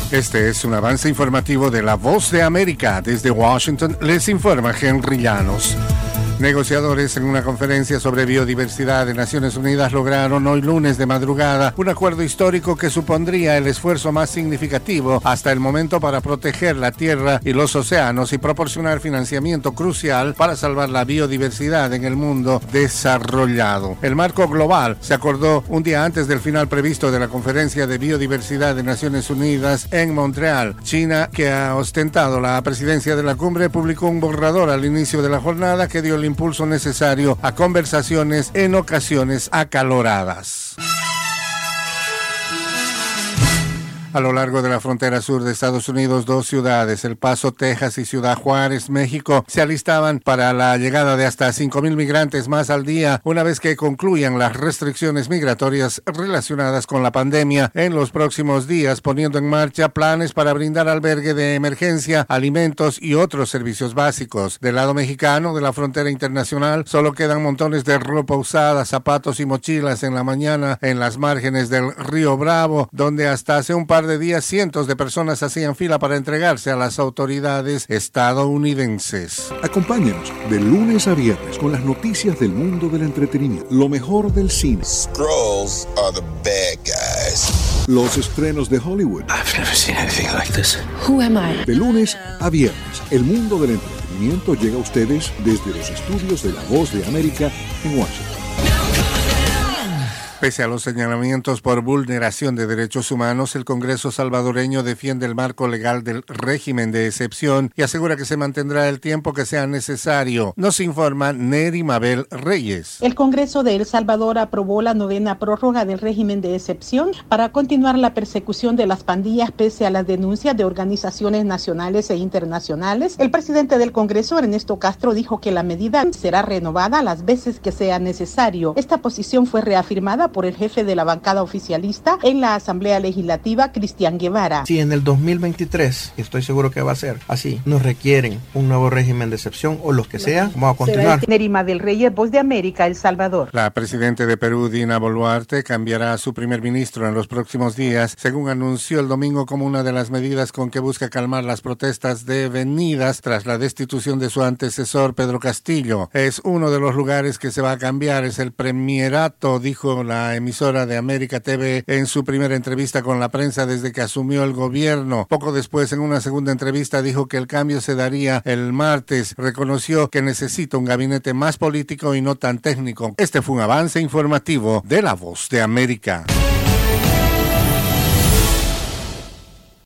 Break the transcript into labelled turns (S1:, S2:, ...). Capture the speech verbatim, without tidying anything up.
S1: Este es un avance informativo de La Voz de América. Desde Washington les informa Henry Llanos. Negociadores en una conferencia sobre biodiversidad de Naciones Unidas lograron hoy lunes de madrugada un acuerdo histórico que supondría el esfuerzo más significativo hasta el momento para proteger la tierra y los océanos y proporcionar financiamiento crucial para salvar la biodiversidad en el mundo desarrollado. El marco global se acordó un día antes del final previsto de la Conferencia de Biodiversidad de Naciones Unidas en Montreal. China, que ha ostentado la presidencia de la cumbre, publicó un borrador al inicio de la jornada que dio el impulso necesario a conversaciones en ocasiones acaloradas. A lo largo de la frontera sur de Estados Unidos, dos ciudades, El Paso, Texas y Ciudad Juárez, México, se alistaban para la llegada de hasta cinco mil migrantes más al día una vez que concluyan las restricciones migratorias relacionadas con la pandemia en los próximos días, poniendo en marcha planes para brindar albergue de emergencia, alimentos y otros servicios básicos. Del lado mexicano de la frontera internacional, solo quedan montones de ropa usada, zapatos y mochilas en la mañana en las márgenes del río Bravo, donde hasta hace un par de días cientos de personas hacían fila para entregarse a las autoridades estadounidenses.
S2: Acompáñanos de lunes a viernes con las noticias del mundo del entretenimiento, lo mejor del cine.
S3: Skrulls are the bad guys.
S2: Los estrenos de Hollywood.
S4: I've never seen anything like this.
S5: Who am I?
S2: De lunes a viernes, el mundo del entretenimiento llega a ustedes desde los estudios de La Voz de América en Washington.
S1: Pese a los señalamientos por vulneración de derechos humanos, el Congreso salvadoreño defiende el marco legal del régimen de excepción y asegura que se mantendrá el tiempo que sea necesario. Nos informa Neri Mabel Reyes.
S6: El Congreso de El Salvador aprobó la novena prórroga del régimen de excepción para continuar la persecución de las pandillas pese a las denuncias de organizaciones nacionales e internacionales. El presidente del Congreso, Ernesto Castro, dijo que la medida será renovada las veces que sea necesario. Esta posición fue reafirmada por el jefe de la bancada oficialista en la Asamblea Legislativa, Cristian Guevara.
S7: Si en el dos mil veintitrés, estoy seguro que va a ser así, nos requieren un nuevo régimen de excepción o lo que sea, vamos a continuar.
S6: Nerima del Reyes, Voz de América, El Salvador.
S1: La presidenta de Perú, Dina Boluarte, cambiará a su primer ministro en los próximos días, según anunció el domingo como una de las medidas con que busca calmar las protestas devenidas tras la destitución de su antecesor, Pedro Castillo. Es uno de los lugares que se va a cambiar, es el premierato, dijo la La emisora de América T V en su primera entrevista con la prensa desde que asumió el gobierno. Poco después, en una segunda entrevista, dijo que el cambio se daría el martes. Reconoció que necesita un gabinete más político y no tan técnico. Este fue un avance informativo de La Voz de América.